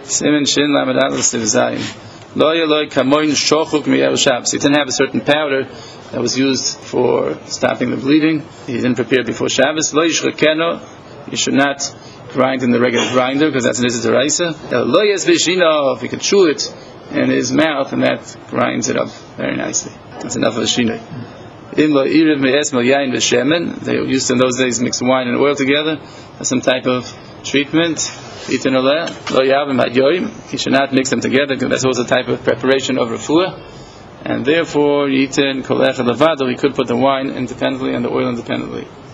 Simen Shin Lamed Aleph Siv Zayin. Lo Yeloi Kamoin Shochuk Mi'er Shabbos. He didn't have a certain powder that was used for stopping the bleeding. He didn't prepare before Shabbos. Lo Yishchakeno. You should not grind in the regular grinder because that's an Izzat Deraisa. Lo Yes Vishino. If he could chew it in his mouth, and that grinds it up very nicely. That's enough of a Shino. They used to in those days mix wine and oil together as some type of treatment. He should not mix them together because that's also a type of preparation of refuah. And therefore, he could put the wine independently and the oil independently.